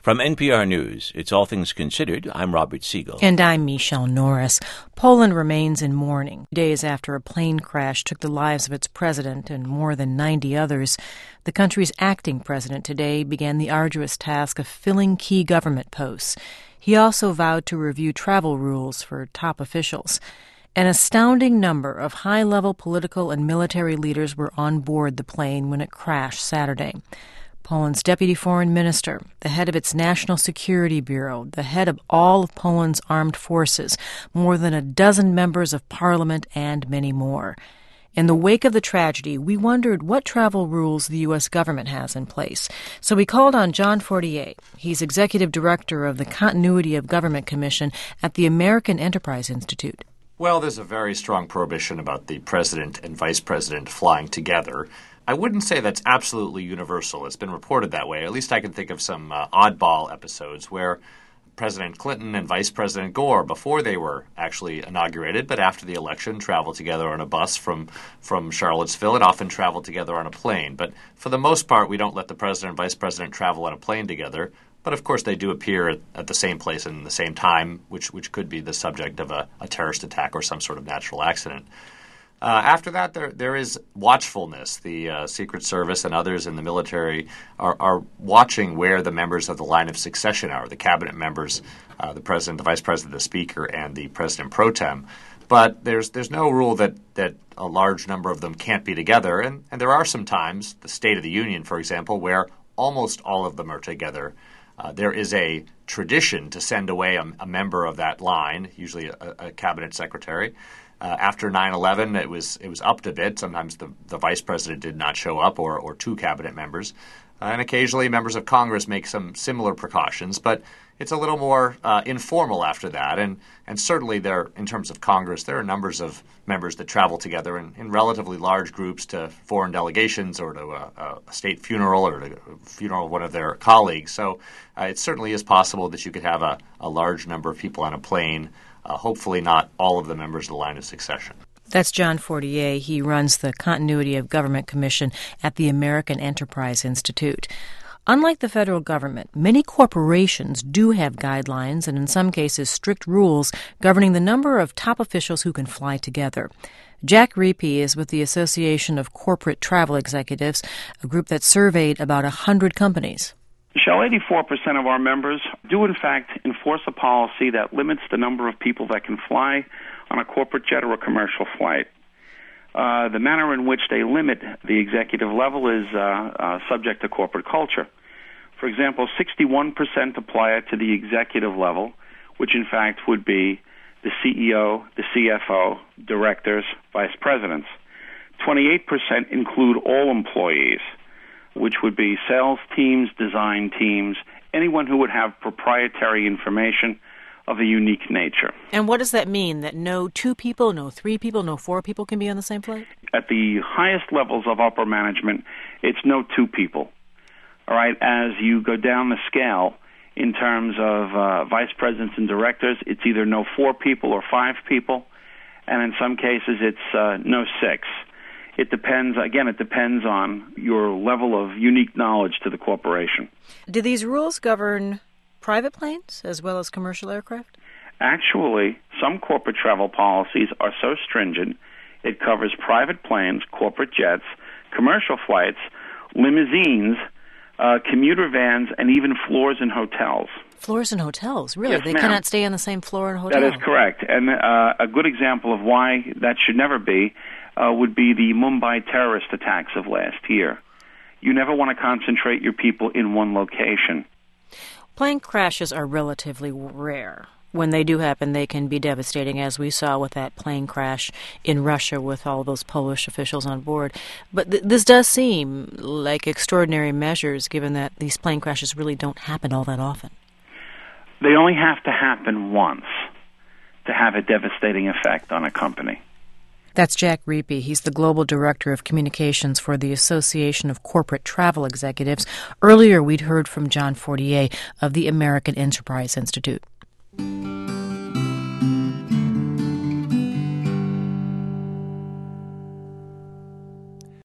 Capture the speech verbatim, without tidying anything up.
From N P R News, it's All Things Considered. I'm Robert Siegel. And I'm Michelle Norris. Poland remains in mourning. Days after a plane crash took the lives of its president and more than ninety others, the country's acting president today began the arduous task of filling key government posts. He also vowed to review travel rules for top officials. An astounding number of high-level political and military leaders were on board the plane when it crashed Saturday. Poland's deputy foreign minister, the head of its National Security Bureau, the head of all of Poland's armed forces, more than a dozen members of parliament, and many more. In the wake of the tragedy, we wondered what travel rules the U S government has in place. So we called on John Fortier. He's executive director of the Continuity of Government Commission at the American Enterprise Institute. Well, there's a very strong prohibition about the president and vice president flying together. I wouldn't say that's absolutely universal. It's been reported that way. At least I can think of some uh, oddball episodes where President Clinton and Vice President Gore, before they were actually inaugurated, but after the election, traveled together on a bus from, from Charlottesville and often traveled together on a plane. But for the most part, we don't let the president and vice president travel on a plane together. But of course, they do appear at, at the same place and the same time, which, which could be the subject of a, a terrorist attack or some sort of natural accident. Uh, after that, there there is watchfulness. The uh, Secret Service and others in the military are, are watching where the members of the line of succession are, the cabinet members, uh, the president, the vice president, the speaker, and the president pro tem. But there's there's no rule that, that a large number of them can't be together. And, and there are some times, the State of the Union, for example, where almost all of them are together. Uh, there is a tradition to send away a, a member of that line, usually a, a cabinet secretary. Uh, after nine eleven, it was it was upped a bit. Sometimes the, the vice president did not show up, or, or two cabinet members. Uh, and occasionally members of Congress make some similar precautions, but it's a little more uh, informal after that. And, and certainly there, in terms of Congress, there are numbers of members that travel together in, in relatively large groups to foreign delegations or to a, a state funeral or to a funeral of one of their colleagues. So uh, it certainly is possible that you could have a, a large number of people on a plane. Uh, hopefully not all of the members of the line of succession. That's John Fortier. He runs the Continuity of Government Commission at the American Enterprise Institute. Unlike the federal government, many corporations do have guidelines and in some cases strict rules governing the number of top officials who can fly together. Jack Riepe is with the Association of Corporate Travel Executives, a group that surveyed about one hundred companies. Michelle, eighty-four percent of our members do, in fact, enforce a policy that limits the number of people that can fly on a corporate jet or a commercial flight. Uh, the manner in which they limit the executive level is uh, uh, subject to corporate culture. For example, sixty-one percent apply it to the executive level, which in fact would be the C E O, the C F O, directors, vice presidents. twenty-eight percent include all employees, which would be sales teams, design teams, anyone who would have proprietary information of a unique nature. And what does that mean, that no two people, no three people, no four people can be on the same flight? At the highest levels of upper management, it's no two people. All right, as you go down the scale in terms of uh, vice presidents and directors, it's either no four people or five people, and in some cases it's uh, no six. It depends, again, it depends on your level of unique knowledge to the corporation. Do these rules govern private planes as well as commercial aircraft? Actually, some corporate travel policies are so stringent, it covers private planes, corporate jets, commercial flights, limousines, uh, commuter vans, and even floors in hotels. Floors in hotels, really? Yes, they ma'am. cannot stay on the same floor in a hotel? That is correct. And uh, a good example of why that should never be Uh, would be the Mumbai terrorist attacks of last year. You never want to concentrate your people in one location. Plane crashes are relatively rare. When they do happen, they can be devastating, as we saw with that plane crash in Russia with all those Polish officials on board. But th- this does seem like extraordinary measures, given that these plane crashes really don't happen all that often. They only have to happen once to have a devastating effect on a company. That's Jack Riepe. He's the Global Director of Communications for the Association of Corporate Travel Executives. Earlier, we'd heard from John Fortier of the American Enterprise Institute.